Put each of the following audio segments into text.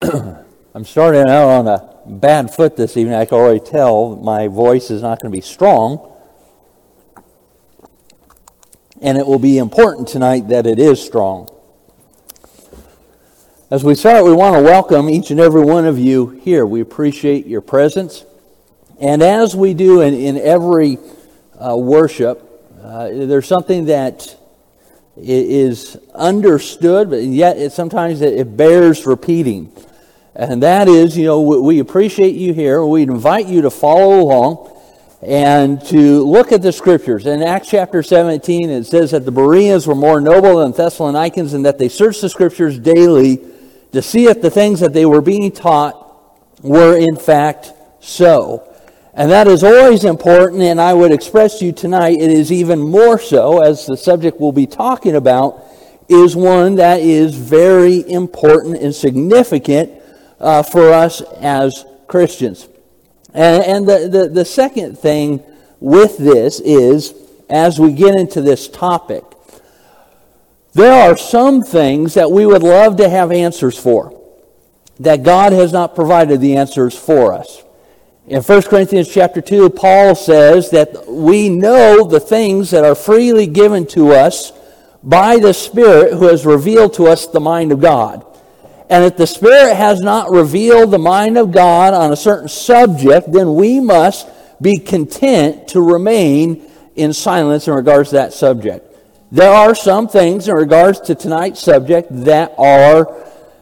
I'm starting out on a bad foot this evening. I can already tell my voice is not going to be strong. And it will be important tonight that it is strong. As we start, we want to welcome each and every one of you here. We appreciate your presence. And as we do in every worship, there's something that is understood, but yet sometimes it bears repeating. And that is, we appreciate you here. We invite you to follow along and to look at the Scriptures. In Acts chapter 17, it says that the Bereans were more noble than Thessalonians, and that they searched the Scriptures daily to see if the things that they were being taught were in fact so. And that is always important, and I would express to you tonight, it is even more so, as the subject we'll be talking about is one that is very important and significant for us as Christians. And the second thing with this is, as we get into this topic, there are some things that we would love to have answers for, that God has not provided the answers for us. In 1 Corinthians chapter 2, Paul says that we know the things that are freely given to us by the Spirit who has revealed to us the mind of God. And if the Spirit has not revealed the mind of God on a certain subject, then we must be content to remain in silence in regards to that subject. There are some things in regards to tonight's subject that are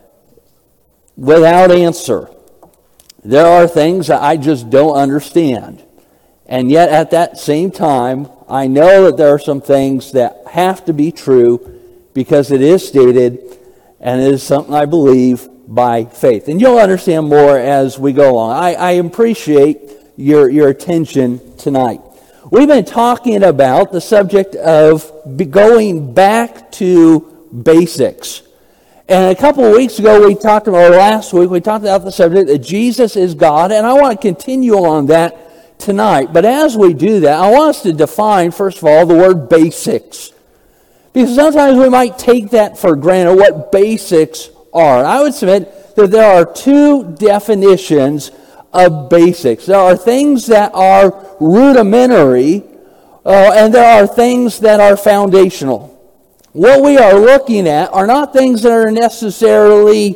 without answer. There are things that I just don't understand. And yet at that same time, I know that there are some things that have to be true because it is stated, and it is something I believe by faith. And you'll understand more as we go along. I appreciate your attention tonight. We've been talking about the subject of going back to basics. And a couple of weeks ago, last week, we talked about the subject that Jesus is God, and I want to continue on that tonight. But as we do that, I want us to define, first of all, the word basics. Because sometimes we might take that for granted, what basics are. And I would submit that there are two definitions of basics. There are things that are rudimentary, and there are things that are foundational. What we are looking at are not things that are necessarily,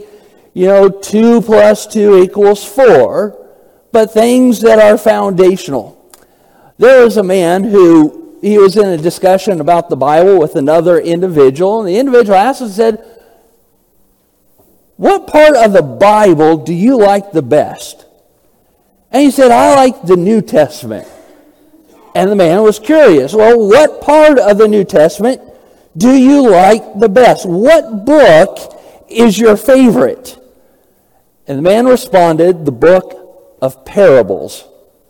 2 plus 2 equals 4, but things that are foundational. There was a man who, he was in a discussion about the Bible with another individual, and the individual asked and said, "What part of the Bible do you like the best?" And he said, "I like the New Testament." And the man was curious. "Well, what part of the New Testament do you like the best? What book is your favorite?" And the man responded, "The book of parables."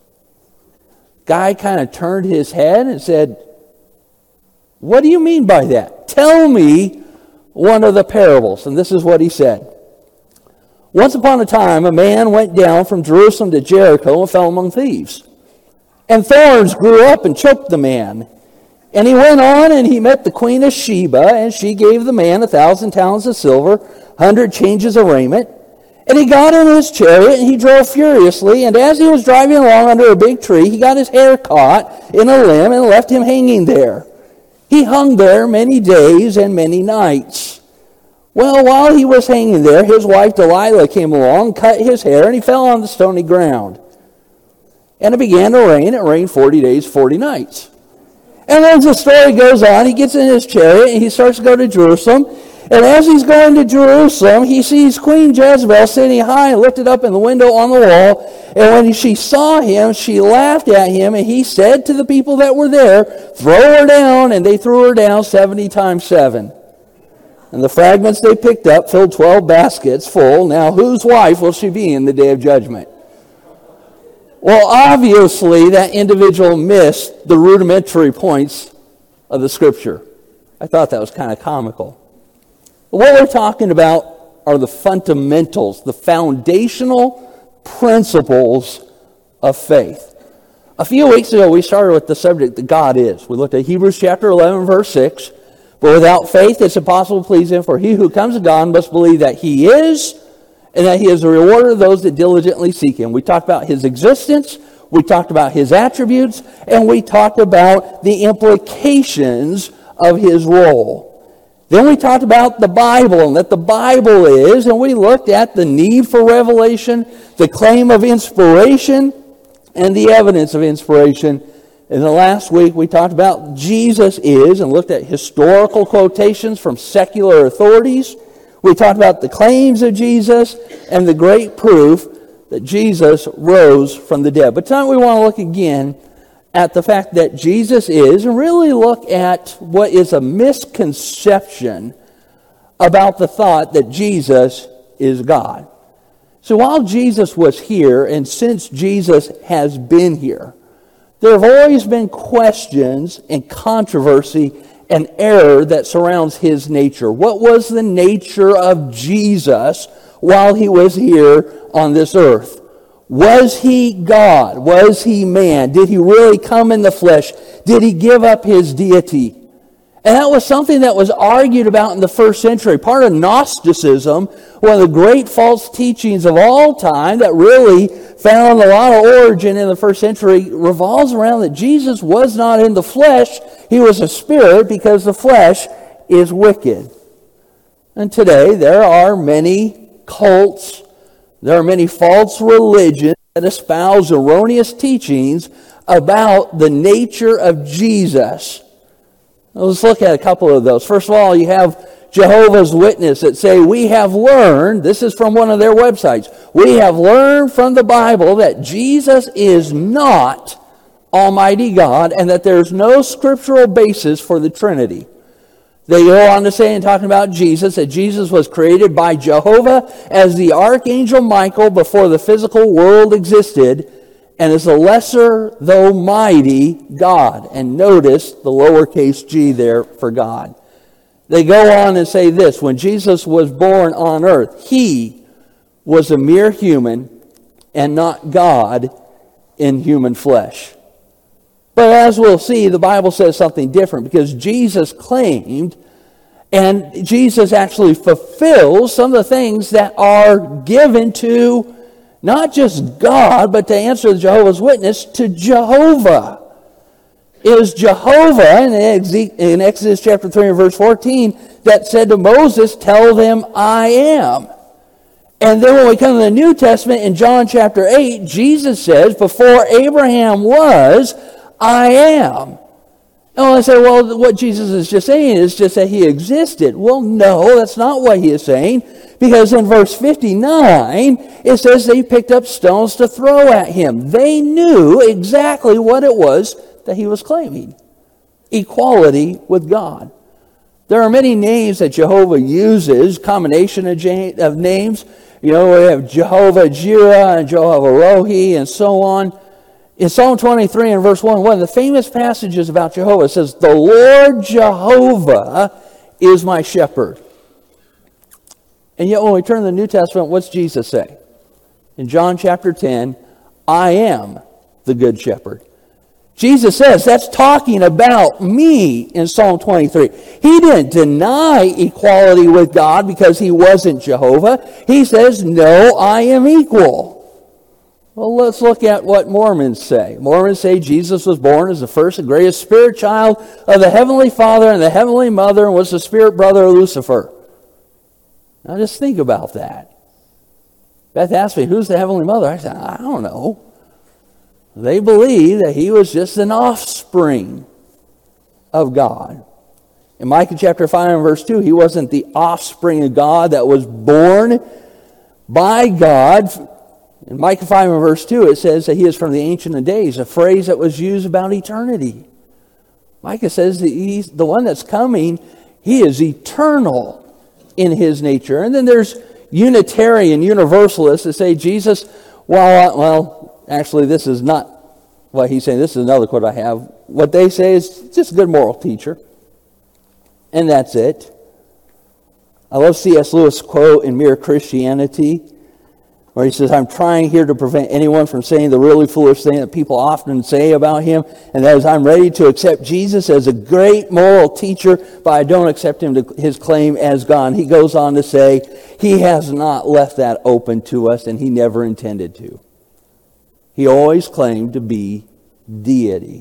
Guy kind of turned his head and said, "What do you mean by that? Tell me one of the parables." And this is what he said. "Once upon a time, a man went down from Jerusalem to Jericho and fell among thieves. And thorns grew up and choked the man. And he went on and he met the queen of Sheba, and she gave the man 1,000 talents of silver, 100 changes of raiment. And he got in his chariot and he drove furiously. And as he was driving along under a big tree, he got his hair caught in a limb and left him hanging there. He hung there many days and many nights. Well, while he was hanging there, his wife Delilah came along, cut his hair, and he fell on the stony ground. And it began to rain. It rained 40 days, 40 nights. And as the story goes on, he gets in his chariot and he starts to go to Jerusalem. And as he's going to Jerusalem, he sees Queen Jezebel sitting high and lifted up in the window on the wall. And when she saw him, she laughed at him. And he said to the people that were there, "Throw her down." And they threw her down 70 times 7. And the fragments they picked up filled 12 baskets full. Now whose wife will she be in the day of judgment? Well, obviously, that individual missed the rudimentary points of the Scripture. I thought that was kind of comical. But what we're talking about are the fundamentals, the foundational principles of faith. A few weeks ago, we started with the subject that God is. We looked at Hebrews chapter 11, verse 6. "But without faith, it's impossible to please Him, for he who comes to God must believe that He is, and that he is a rewarder of those that diligently seek him. We talked about his existence, we talked about his attributes, and we talked about the implications of his role. Then we talked about the Bible and that the Bible is, and we looked at the need for revelation, the claim of inspiration, and the evidence of inspiration. In the last week, we talked about Jesus is and looked at historical quotations from secular authorities. We talked about the claims of Jesus and the great proof that Jesus rose from the dead. But tonight we want to look again at the fact that Jesus is, and really look at what is a misconception about the thought that Jesus is God. So while Jesus was here, and since Jesus has been here, there have always been questions and controversy and error that surrounds his nature. What was the nature of Jesus while he was here on this earth? Was he God? Was he man? Did he really come in the flesh? Did he give up his deity? And that was something that was argued about in the first century. Part of Gnosticism, one of the great false teachings of all time that really found a lot of origin in the first century, revolves around that Jesus was not in the flesh. He was a spirit, because the flesh is wicked. And today there are many cults, there are many false religions that espouse erroneous teachings about the nature of Jesus. Let's look at a couple of those. First of all, you have Jehovah's Witnesses that say, we have learned, this is from one of their websites, we have learned from the Bible that Jesus is not Almighty God and that there's no scriptural basis for the Trinity. They go on to say, in talking about Jesus, that Jesus was created by Jehovah as the Archangel Michael before the physical world existed, and is a lesser, though mighty, God. And notice the lowercase g there for God. They go on and say this: when Jesus was born on earth, he was a mere human and not God in human flesh. But as we'll see, the Bible says something different, because Jesus claimed, and Jesus actually fulfills some of the things that are given to not just God, but to answer the Jehovah's Witness, to Jehovah. It was Jehovah in Exodus chapter 3 and verse 14 that said to Moses, tell them I am. And then when we come to the New Testament in John chapter 8, Jesus says, before Abraham was, I am. And I say, well, what Jesus is just saying is just that he existed. Well, no, that's not what he is saying. Because in verse 59, it says they picked up stones to throw at him. They knew exactly what it was that he was claiming. Equality with God. There are many names that Jehovah uses, combination of names. You know, we have Jehovah Jireh and Jehovah Rohi and so on. In Psalm 23 and verse 1 of the famous passages about Jehovah says, the Lord Jehovah is my shepherd. And yet when we turn to the New Testament, what's Jesus say? In John chapter 10, I am the good shepherd. Jesus says that's talking about me in Psalm 23. He didn't deny equality with God because he wasn't Jehovah. He says, no, I am equal. Well, let's look at what Mormons say. Mormons say Jesus was born as the first and greatest spirit child of the Heavenly Father and the Heavenly Mother, and was the spirit brother of Lucifer. Now just think about that. Beth asked me, who's the Heavenly Mother? I said, I don't know. They believe that he was just an offspring of God. In Micah chapter 5 and verse 2, he wasn't the offspring of God that was born by God. In Micah 5 and verse 2, it says that he is from the Ancient of Days, a phrase that was used about eternity. Micah says that he's the one that's coming, he is eternal in his nature. And then there's Unitarian Universalists that say Jesus, well, actually this is not what he's saying. This is another quote I have. What they say is just a good moral teacher. And that's it. I love C.S. Lewis' quote in Mere Christianity, where he says, I'm trying here to prevent anyone from saying the really foolish thing that people often say about him, and that is, I'm ready to accept Jesus as a great moral teacher, but I don't accept his claim as God. He goes on to say, he has not left that open to us, and he never intended to. He always claimed to be deity.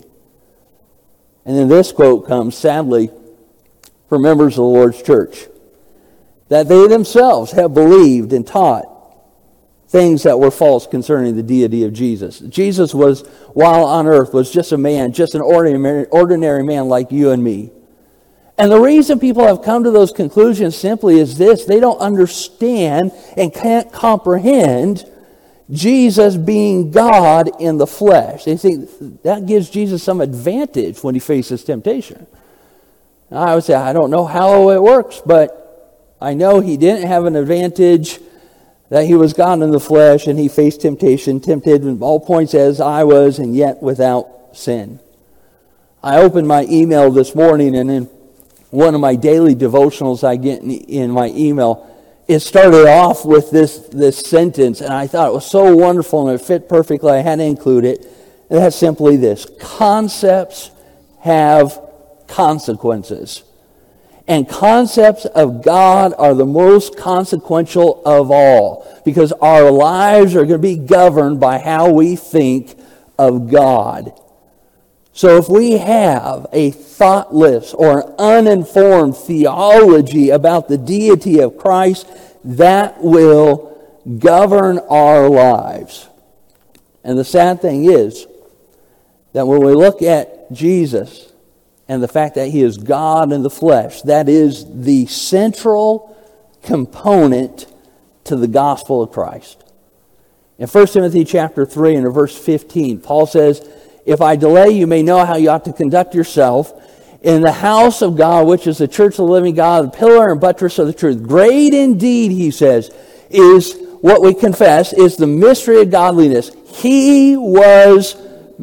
And then this quote comes, sadly, from members of the Lord's church, that they themselves have believed and taught things that were false concerning the deity of Jesus. Jesus was, while on earth, was just a man, just an ordinary man like you and me. And the reason people have come to those conclusions simply is this: they don't understand and can't comprehend Jesus being God in the flesh. They think that gives Jesus some advantage when he faces temptation. Now, I would say, I don't know how it works, but I know he didn't have an advantage that he was God in the flesh and he faced temptation, tempted in all points as I was, and yet without sin. I opened my email this morning, and in one of my daily devotionals I get in my email, it started off with this sentence, and I thought it was so wonderful and it fit perfectly. I had to include it. And that's simply this: concepts have consequences. And concepts of God are the most consequential of all, because our lives are going to be governed by how we think of God. So if we have a thoughtless or an uninformed theology about the deity of Christ, that will govern our lives. And the sad thing is that when we look at Jesus and the fact that he is God in the flesh, that is the central component to the gospel of Christ. In 1 Timothy chapter 3 and verse 15, Paul says, if I delay, you may know how you ought to conduct yourself in the house of God, which is the church of the living God, the pillar and buttress of the truth. Great indeed, he says, is what we confess, is the mystery of godliness. He was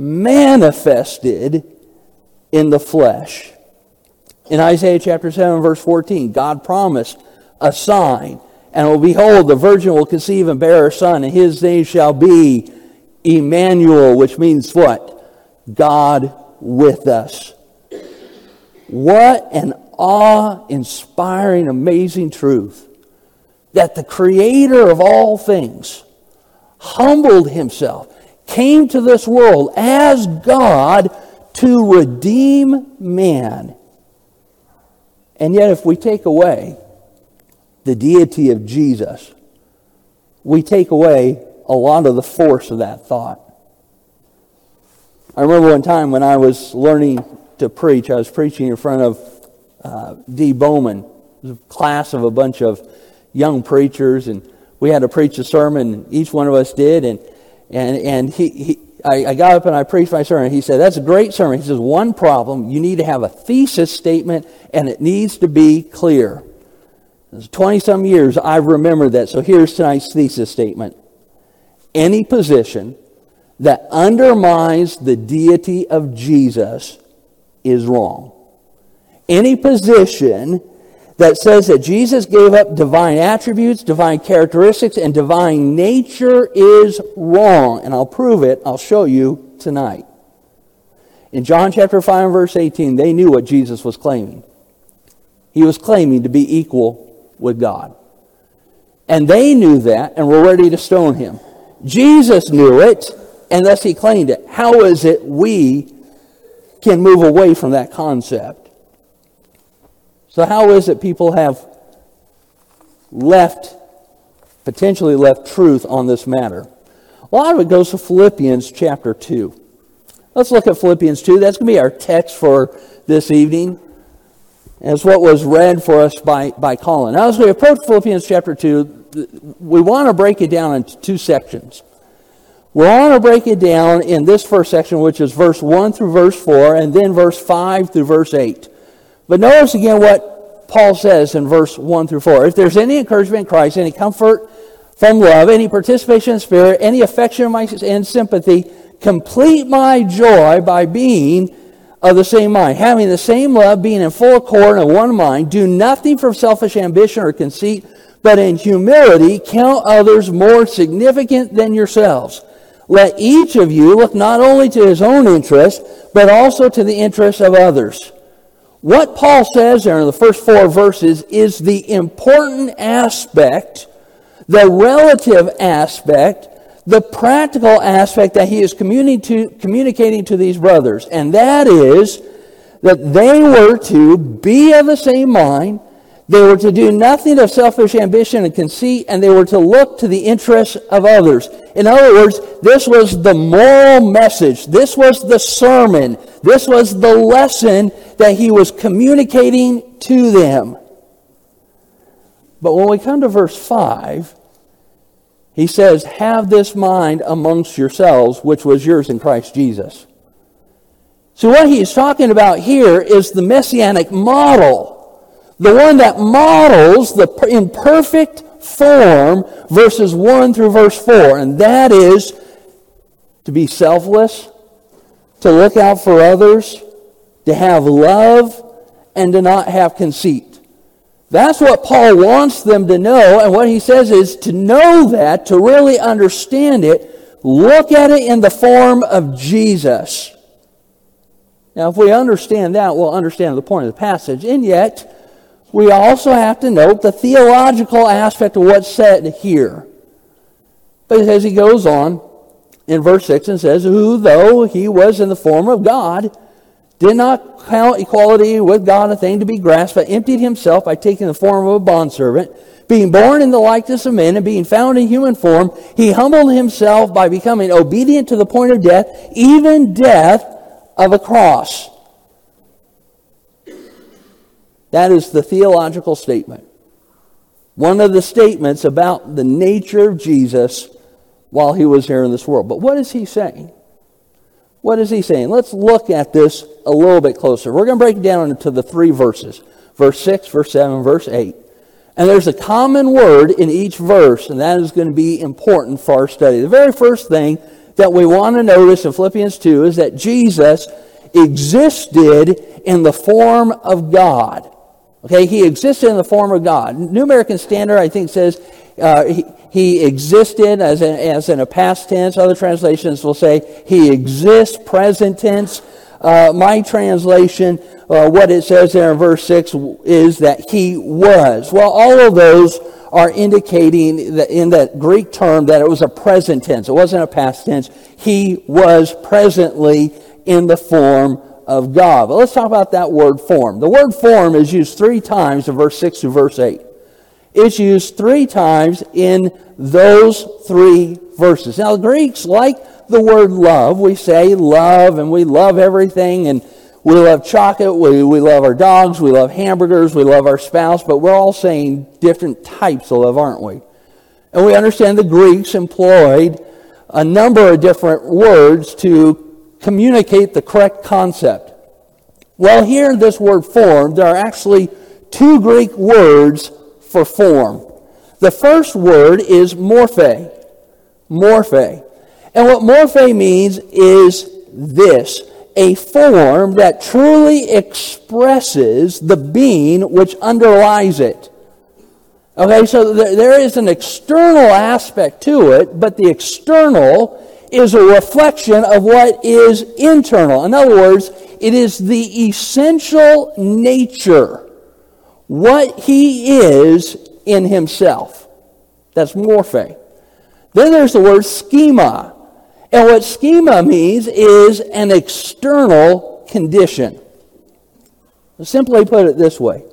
manifested in the flesh. In Isaiah chapter 7, verse 14, God promised a sign, and behold, the virgin will conceive and bear a son, and his name shall be Emmanuel, which means what? God with us. What an awe-inspiring, amazing truth, that the Creator of all things humbled himself, came to this world as God to redeem man. And yet if we take away the deity of Jesus, we take away a lot of the force of that thought. I remember one time when I was learning to preach, I was preaching in front of D. Bowman. It was a class of a bunch of young preachers, and we had to preach a sermon, each one of us did, and I got up and I preached my sermon. He said, that's a great sermon. He says, one problem, you need to have a thesis statement, and it needs to be clear. 20-some years, I remember that. So here's tonight's thesis statement. Any position that undermines the deity of Jesus is wrong. Any position that says that Jesus gave up divine attributes, divine characteristics, and divine nature is wrong. And I'll prove it. I'll show you tonight. In John chapter 5 and verse 18, they knew what Jesus was claiming. He was claiming to be equal with God. And they knew that and were ready to stone him. Jesus knew it, and thus he claimed it. How is it we can move away from that concept? So how is it people have potentially left truth on this matter? A lot of it goes to Philippians chapter 2. Let's look at Philippians 2. That's going to be our text for this evening. And it's what was read for us by Colin. Now, as we approach Philippians chapter 2, we want to break it down into two sections. We want to break it down in this first section, which is verse 1 through verse 4, and then verse 5 through verse 8. But notice again what Paul says in verse 1 through 4. If there's any encouragement in Christ, any comfort from love, any participation in spirit, any affection and sympathy, complete my joy by being of the same mind, having the same love, being in full accord and one mind. Do nothing from selfish ambition or conceit, but in humility count others more significant than yourselves. Let each of you look not only to his own interest, but also to the interests of others. What Paul says there in the first 4 verses is the important aspect, the relative aspect, the practical aspect that he is communicating to these brothers. And that is that they were to be of the same mind, they were to do nothing of selfish ambition and conceit, and they were to look to the interests of others. In other words, this was the moral message. This was the sermon. This was the lesson that he was communicating to them. But when we come to verse 5, he says, have this mind amongst yourselves, which was yours in Christ Jesus. So what he's talking about here is the messianic model. The one that models the in perfect form verses 1 through verse 4. And that is to be selfless, to look out for others, to have love, and to not have conceit. That's what Paul wants them to know. And what he says is to know that, to really understand it, look at it in the form of Jesus. Now, if we understand that, we'll understand the point of the passage. And yet, we also have to note the theological aspect of what's said here. But as he goes on in verse 6 and says, who, though he was in the form of God, did not count equality with God a thing to be grasped, but emptied himself by taking the form of a bondservant, being born in the likeness of men and being found in human form, he humbled himself by becoming obedient to the point of death, even death of a cross. That is the theological statement. One of the statements about the nature of Jesus while he was here in this world. But what is he saying? What is he saying? Let's look at this a little bit closer. We're going to break it down into the 3 verses. Verse 6, verse 7, verse 8. And there's a common word in each verse, and that is going to be important for our study. The very first thing that we want to notice in Philippians 2 is that Jesus existed in the form of God. Okay, he existed in the form of God. New American Standard, I think, says he existed as in a past tense. Other translations will say he exists, present tense. My translation, what it says there in verse 6 is that he was. Well, all of those are indicating that in that Greek term that it was a present tense. It wasn't a past tense. He was presently in the form of God. But let's talk about that word form. The word form is used 3 times in verse 6 to verse 8. It's used 3 times in those 3 verses. Now, the Greeks, like the word love, we say love, and we love everything, and we love chocolate, we love our dogs, we love hamburgers, we love our spouse, but we're all saying different types of love, aren't we? And we understand the Greeks employed a number of different words to communicate the correct concept. Well, here in this word form, there are actually 2 Greek words for form. The first word is morphe. Morphe. And what morphe means is this: a form that truly expresses the being which underlies it. Okay, so there is an external aspect to it, but the external is a reflection of what is internal. In other words, it is the essential nature, what he is in himself. That's morphe. Then there's the word schema. And what schema means is an external condition. Simply put it this way: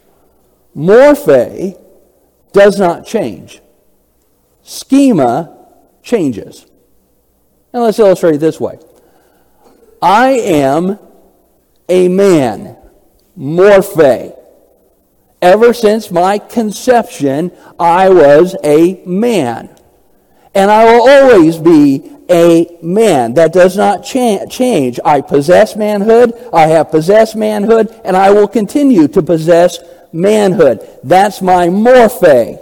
morphe does not change. Schema changes. And let's illustrate it this way. I am a man, morphe. Ever since my conception, I was a man. And I will always be a man. That does not change. I possess manhood, I have possessed manhood, and I will continue to possess manhood. That's my morphe.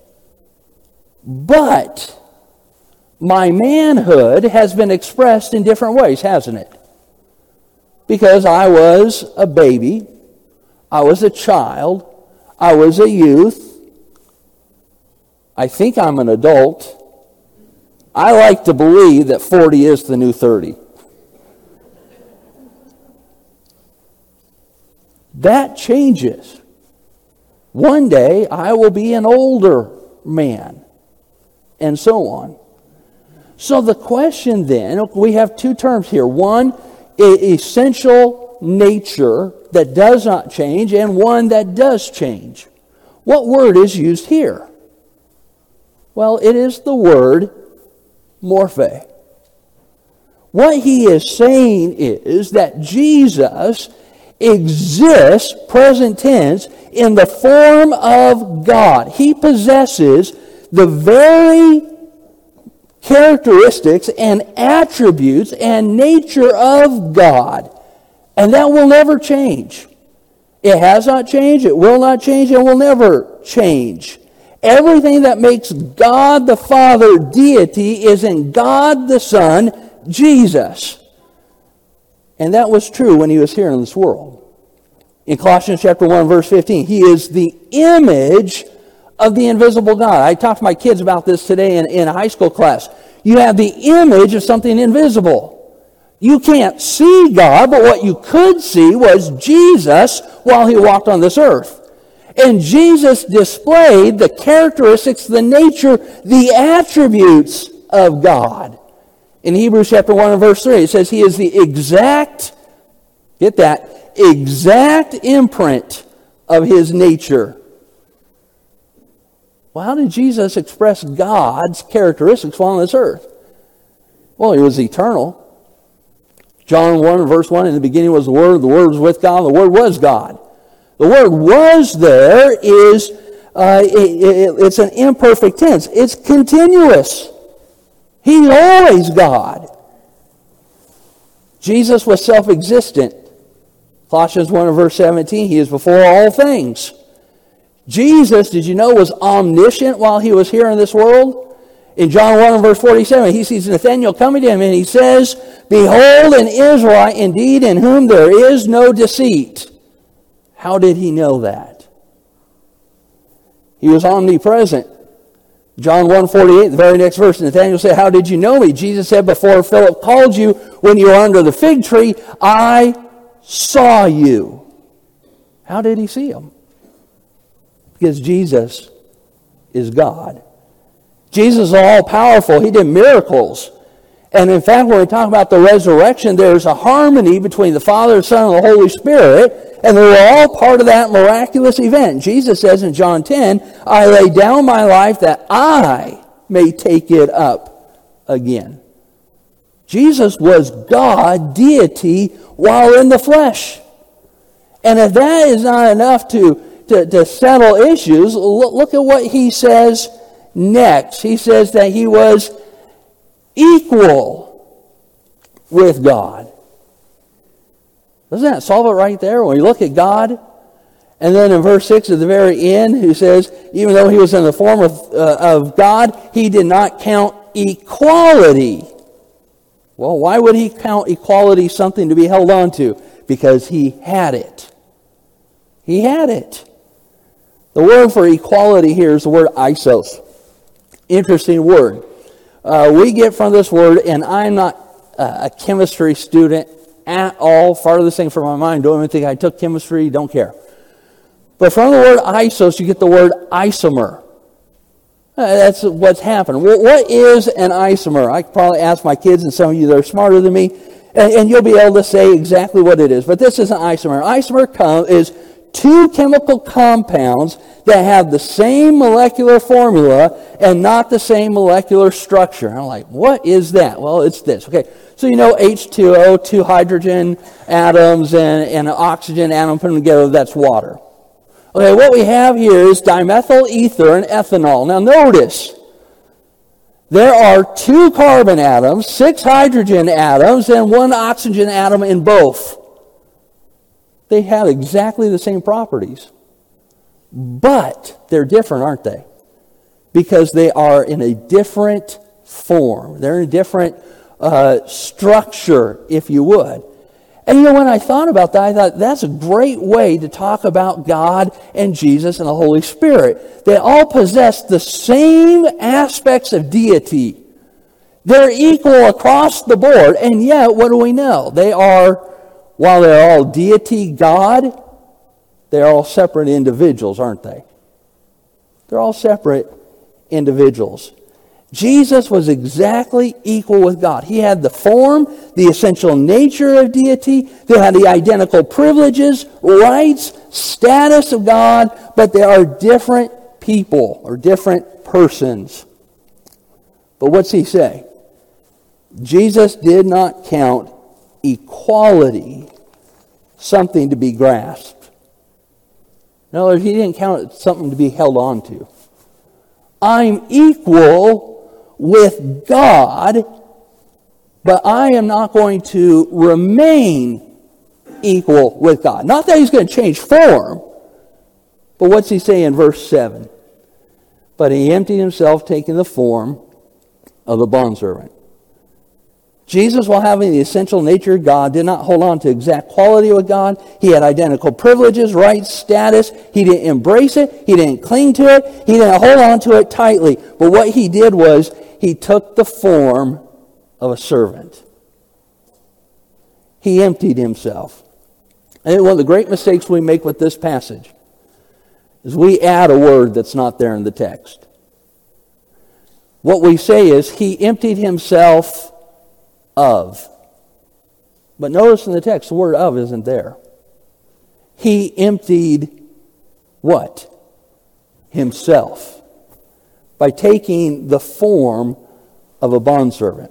But my manhood has been expressed in different ways, hasn't it? Because I was a baby, I was a child, I was a youth, I think I'm an adult. I like to believe that 40 is the new 30. That changes. One day I will be an older man, and so on. So the question then, we have two terms here. One, essential nature that does not change, and one that does change. What word is used here? Well, it is the word morphe. What he is saying is that Jesus exists, present tense, in the form of God. He possesses the very characteristics and attributes and nature of God. And that will never change. It has not changed, it will not change, and will never change. Everything that makes God the Father deity is in God the Son, Jesus. And that was true when he was here in this world. In Colossians chapter 1, verse 15, he is the image of the invisible God. I talked to my kids about this today in a high school class. You have the image of something invisible. You can't see God, but what you could see was Jesus while he walked on this earth. And Jesus displayed the characteristics, the nature, the attributes of God. In Hebrews chapter 1 and verse 3, it says he is the exact, get that, exact imprint of his nature. Well, how did Jesus express God's characteristics while on this earth? Well, he was eternal. John 1 verse 1, in the beginning was the Word was with God, the Word was God. The word was there is, it's an imperfect tense. It's continuous. He's always God. Jesus was self-existent. Colossians 1 verse 17, he is before all things. Jesus, did you know, was omniscient while he was here in this world? In John 1 verse 47, he sees Nathanael coming to him and he says, "Behold an Israelite indeed in whom there is no deceit." How did he know that? He was omnipresent. John 1:48, the very next verse, Nathanael said, "How did you know me?" Jesus said, "Before Philip called you, when you were under the fig tree, I saw you." How did he see him? Because Jesus is God. Jesus is all-powerful. He did miracles. And in fact, when we talk about the resurrection, there's a harmony between the Father, the Son, and the Holy Spirit, and they're all part of that miraculous event. Jesus says in John 10, "I lay down my life that I may take it up again." Jesus was God, deity, while in the flesh. And if that is not enough to settle issues, look at what he says next. He says that he was equal with God. Doesn't that solve it right there? When you look at God, and then in verse 6 at the very end, who says, even though he was in the form of God, he did not count equality. Well, why would he count equality something to be held on to? Because he had it. He had it. The word for equality here is the word isos. Interesting word. We get from this word, and I'm not a chemistry student at all, farthest thing from my mind. Don't even think I took chemistry, don't care. But from the word isos, you get the word isomer. That's what's happened. Well, what is an isomer? I could probably ask my kids, and some of you that are smarter than me, and you'll be able to say exactly what it is. But this is an isomer. An isomer is two chemical compounds that have the same molecular formula and not the same molecular structure. I'm like, what is that? Well, it's this. Okay, so you know H2O, two hydrogen atoms and an oxygen atom put them together, that's water. Okay, what we have here is dimethyl ether and ethanol. Now notice, there are two carbon atoms, 6 hydrogen atoms, and 1 oxygen atom in both. They have exactly the same properties. But they're different, aren't they? Because they are in a different form. They're in a different structure, if you would. And when I thought about that, I thought that's a great way to talk about God and Jesus and the Holy Spirit. They all possess the same aspects of deity. They're equal across the board, and yet, what do we know? While they're all deity, God, they're all separate individuals, aren't they? They're all separate individuals. Jesus was exactly equal with God. He had the form, the essential nature of deity. They had the identical privileges, rights, status of God, but they are different people or different persons. But what's he say? Jesus did not count equality something to be grasped. In other words, he didn't count it something to be held on to. I'm equal with God, but I am not going to remain equal with God. Not that he's going to change form, but what's he say in verse 7? But he emptied himself, taking the form of a bondservant. Jesus, while having the essential nature of God, did not hold on to exact quality with God. He had identical privileges, rights, status. He didn't embrace it. He didn't cling to it. He didn't hold on to it tightly. But what he did was he took the form of a servant. He emptied himself. I think one of the great mistakes we make with this passage is we add a word that's not there in the text. What we say is he emptied himself of. But notice in the text, the word of isn't there. He emptied what? Himself. By taking the form of a bondservant.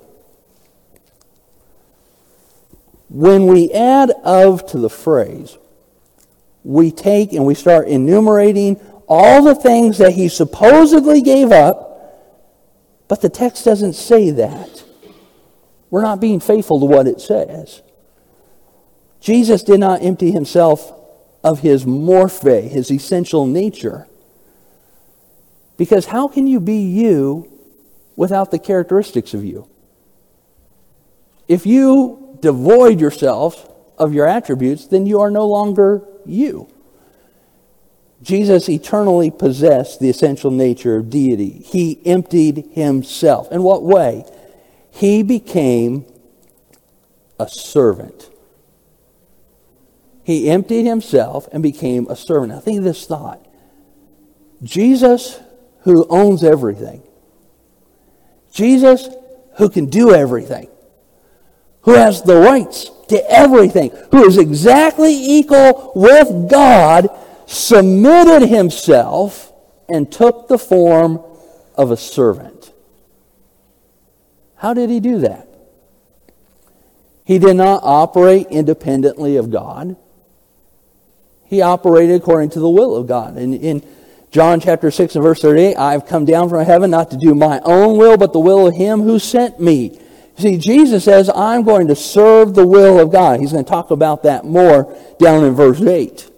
When we add of to the phrase, we take and we start enumerating all the things that he supposedly gave up, but the text doesn't say that. We're not being faithful to what it says. Jesus did not empty himself of his morphe, his essential nature. Because how can you be you without the characteristics of you? If you devoid yourself of your attributes, then you are no longer you. Jesus eternally possessed the essential nature of deity. He emptied himself. In what way? He became a servant. He emptied himself and became a servant. Now think of this thought. Jesus, who owns everything. Jesus, who can do everything. Who has the rights to everything. Who is exactly equal with God, submitted himself and took the form of a servant. How did he do that? He did not operate independently of God. He operated according to the will of God. In John chapter 6 and verse 38, I have come down from heaven not to do my own will, but the will of him who sent me. See, Jesus says, I'm going to serve the will of God. He's going to talk about that more down in verse 8.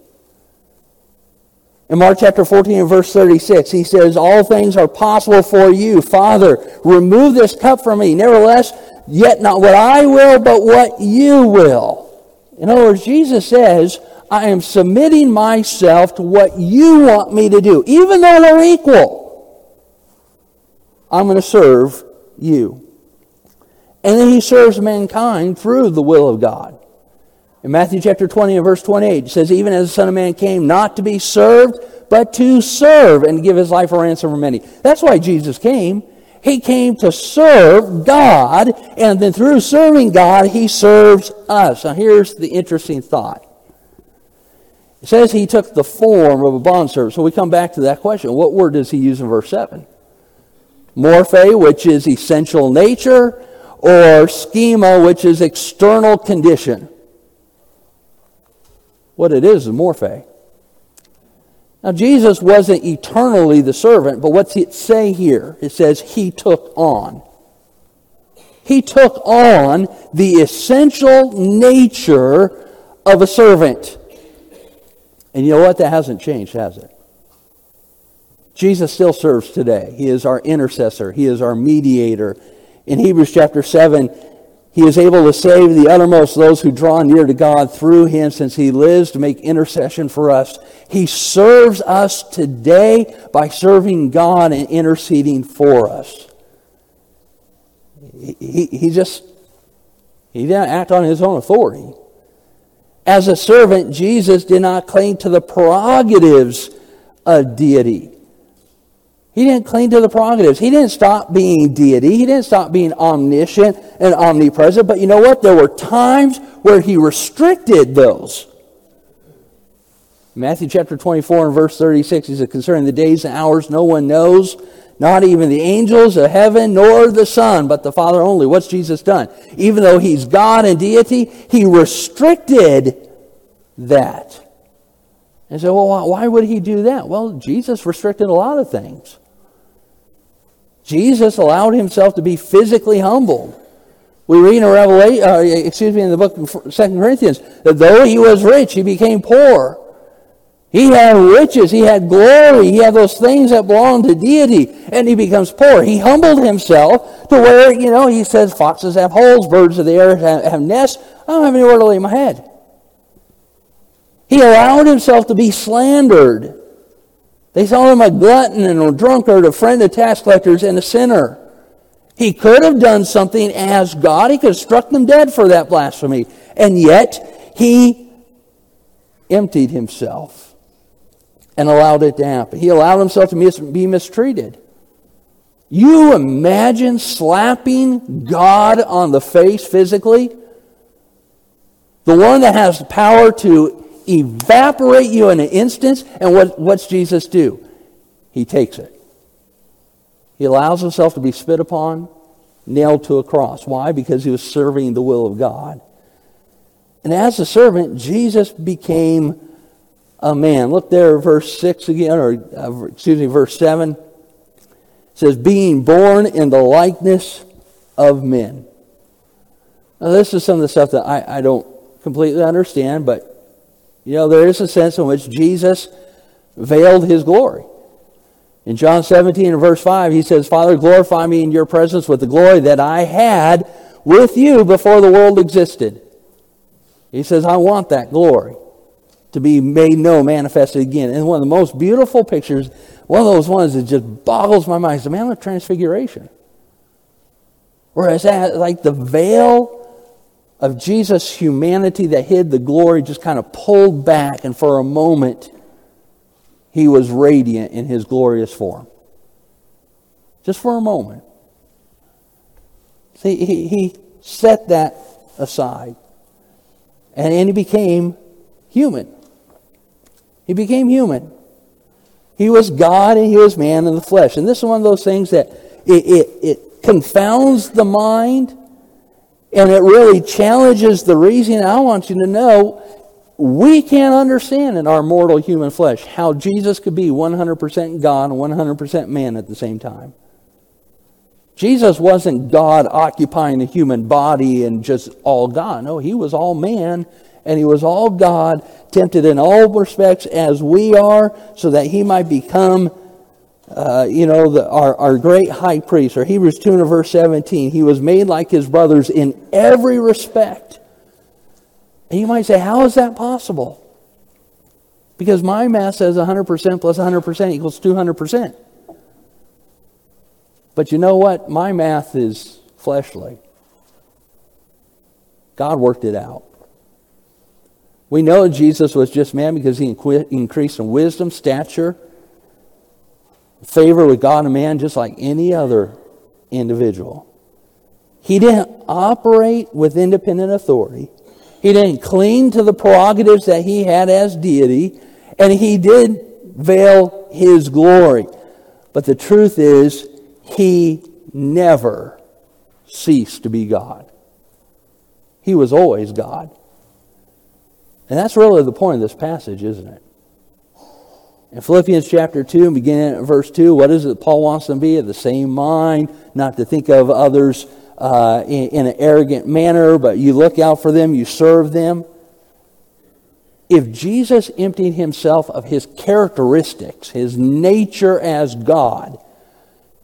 In Mark chapter 14 and verse 36, he says, all things are possible for you. Father, remove this cup from me. Nevertheless, yet not what I will, but what you will. In other words, Jesus says, I am submitting myself to what you want me to do. Even though we're equal, I'm going to serve you. And then he serves mankind through the will of God. In Matthew chapter 20 and verse 28, it says, even as the Son of Man came not to be served, but to serve and give his life a ransom for many. That's why Jesus came. He came to serve God, and then through serving God, he serves us. Now here's the interesting thought. It says he took the form of a bondservant. So we come back to that question. What word does he use in verse 7? Morphe, which is essential nature, or schema, which is external condition. What it is morphe. Now, Jesus wasn't eternally the servant, but what's it say here? It says he took on. He took on the essential nature of a servant. And you know what? That hasn't changed, has it? Jesus still serves today. He is our intercessor. He is our mediator. In Hebrews chapter 7, He is able to save the uttermost those who draw near to God through him, since he lives to make intercession for us. He serves us today by serving God and interceding for us. He didn't act on his own authority. As a servant, Jesus did not cling to the prerogatives of deity. He didn't cling to the prerogatives. He didn't stop being deity. He didn't stop being omniscient and omnipresent. But you know what? There were times where he restricted those. Matthew chapter 24 and verse 36, he said, concerning the days and hours no one knows, not even the angels of heaven, nor the Son, but the Father only. What's Jesus done? Even though he's God and deity, he restricted that. And so, well, why would he do that? Well, Jesus restricted a lot of things. Jesus allowed himself to be physically humbled. We read in in the book of 2 Corinthians, that though he was rich, he became poor. He had riches, he had glory, he had those things that belong to deity, and he becomes poor. He humbled himself to where, he says, foxes have holes, birds of the air have nests. I don't have anywhere to lay my head. He allowed himself to be slandered. They saw him a glutton and a drunkard, a friend of tax collectors, and a sinner. He could have done something as God. He could have struck them dead for that blasphemy. And yet, he emptied himself and allowed it to happen. He allowed himself to be mistreated. You imagine slapping God on the face physically? The one that has the power to evaporate you in an instant. And what's Jesus do? He takes it. He allows himself to be spit upon, nailed to a cross. Why? Because he was serving the will of God. And as a servant, Jesus became a man. Look there, verse 6 again, verse 7. It says, being born in the likeness of men. Now, this is some of the stuff that I don't completely understand, but there is a sense in which Jesus veiled his glory. In John 17 and verse 5, he says, Father, glorify me in your presence with the glory that I had with you before the world existed. He says, I want that glory to be made known, manifested again. And one of the most beautiful pictures, one of those ones that just boggles my mind, is the Mount of Transfiguration. Whereas like the veil of Jesus' humanity that hid the glory just kind of pulled back, and for a moment he was radiant in his glorious form. Just for a moment. See, he set that aside. And he became human. He became human. He was God and he was man in the flesh. And this is one of those things that it confounds the mind, and it really challenges the reason. I want you to know, we can't understand in our mortal human flesh how Jesus could be 100% God and 100% man at the same time. Jesus wasn't God occupying a human body and just all God. No, he was all man and he was all God, tempted in all respects as we are, so that he might become our great high priest. Or Hebrews 2 and verse 17, he was made like his brothers in every respect. And you might say, how is that possible? Because my math says 100% plus 100% equals 200%. But you know what? My math is fleshly. God worked it out. We know Jesus was just man because he increased in wisdom, stature, favor with God and man, just like any other individual. He didn't operate with independent authority. He didn't cling to the prerogatives that he had as deity, and he did veil his glory. But the truth is, he never ceased to be God. He was always God. And that's really the point of this passage, isn't it? In Philippians chapter 2, beginning at verse 2, what is it Paul wants them to be? Of the same mind, not to think of others in an arrogant manner, but you look out for them, you serve them. If Jesus emptied himself of his characteristics, his nature as God,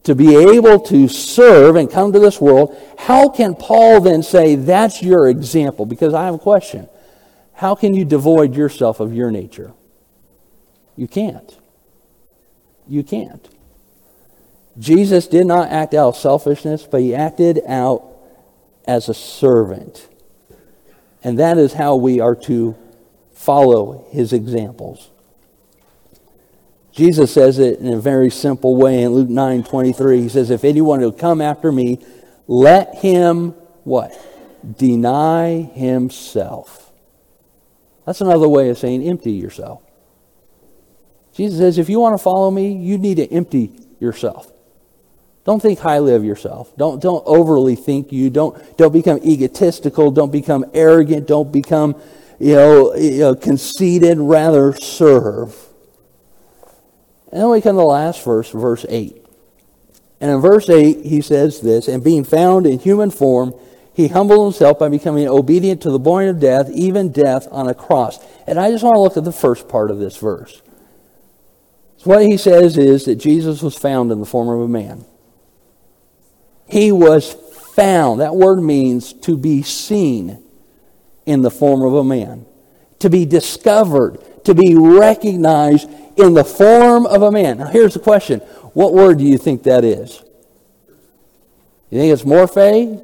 to be able to serve and come to this world, how can Paul then say that's your example? Because I have a question. How can you devoid yourself of your nature? You can't. You can't. Jesus did not act out of selfishness, but he acted out as a servant. And that is how we are to follow his examples. Jesus says it in a very simple way in Luke 9:23. He says, if anyone will come after me, let him, what? Deny himself. That's another way of saying empty yourself. Jesus says, if you want to follow me, you need to empty yourself. Don't think highly of yourself. Don't overly think you. Don't become egotistical. Don't become arrogant. Don't become conceited. Rather serve. And then we come to the last verse, verse 8. And in verse 8, he says this, and being found in human form, he humbled himself by becoming obedient to the point of death, even death on a cross. And I just want to look at the first part of this verse. So what he says is that Jesus was found in the form of a man. He was found. That word means to be seen in the form of a man. To be discovered. To be recognized in the form of a man. Now here's the question. What word do you think that is? You think it's morphe?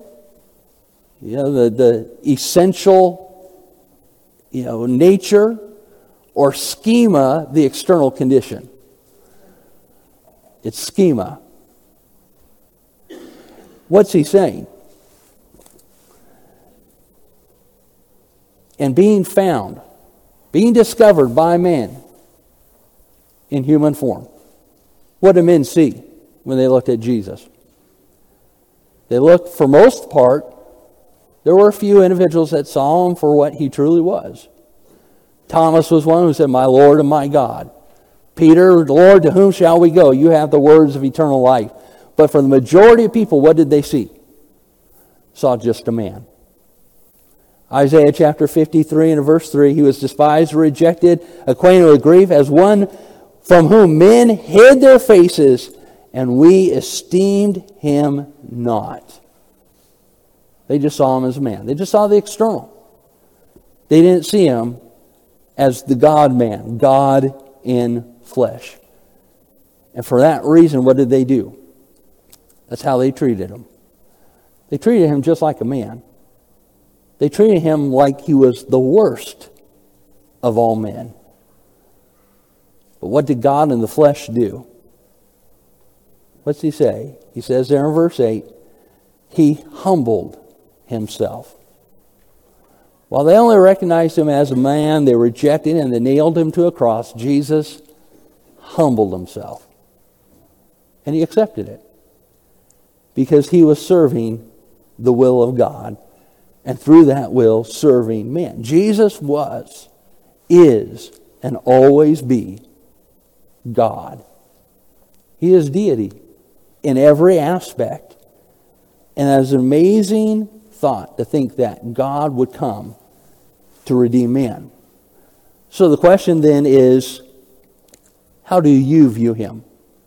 The essential, nature? Or schema, the external condition? It's schema. What's he saying? And being found, being discovered by man in human form. What did men see when they looked at Jesus? They looked, for most part, there were a few individuals that saw him for what he truly was. Thomas was one who said, my Lord and my God. Peter, Lord, to whom shall we go? You have the words of eternal life. But for the majority of people, what did they see? Saw just a man. Isaiah chapter 53 and verse 3, he was despised, rejected, acquainted with grief, as one from whom men hid their faces, and we esteemed him not. They just saw him as a man. They just saw the external. They didn't see him as the God-man, God in flesh. And for that reason, what did they do? That's how they treated him. They treated him just like a man. They treated him like he was the worst of all men. But what did God in the flesh do? What's he say? He says there in verse 8, he humbled himself. While they only recognized him as a man, they rejected him and they nailed him to a cross. Jesus humbled himself. And he accepted it. Because he was serving the will of God. And through that will, serving men. Jesus was, is, and always be God. He is deity in every aspect. And it is an amazing thought to think that God would come to redeem man. So the question then is, how do you view him?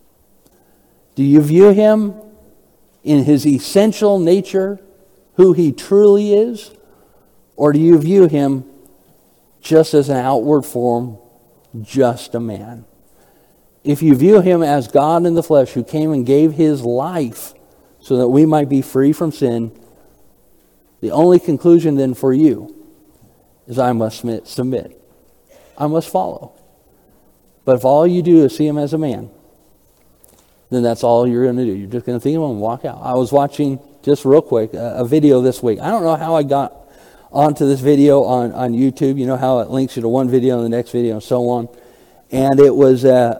Do you view him in his essential nature, who he truly is? Or do you view him just as an outward form, just a man? If you view him as God in the flesh who came and gave his life so that we might be free from sin, the only conclusion then for you is I must submit. I must follow. But if all you do is see him as a man, then that's all you're going to do. You're just going to think of him and walk out. I was watching, just real quick, a video this week. I don't know how I got onto this video on YouTube. You know how it links you to one video and the next video and so on. And it was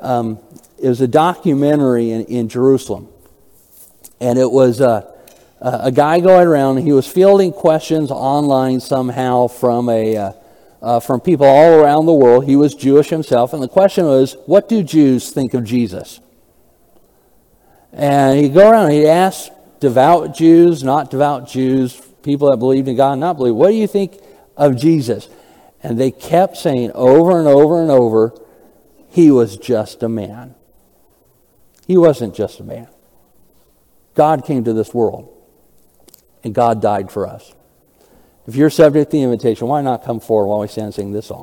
a documentary in Jerusalem. And it was a guy going around, and he was fielding questions online somehow from people all around the world. He was Jewish himself, and the question was, what do Jews think of Jesus? And he'd go around and he'd ask devout Jews, not devout Jews, people that believed in God, not believe, what do you think of Jesus? And they kept saying over and over and over, he was just a man. He wasn't just a man. God came to this world, and God died for us. If you're subject to the invitation, why not come forward while we stand and sing this song?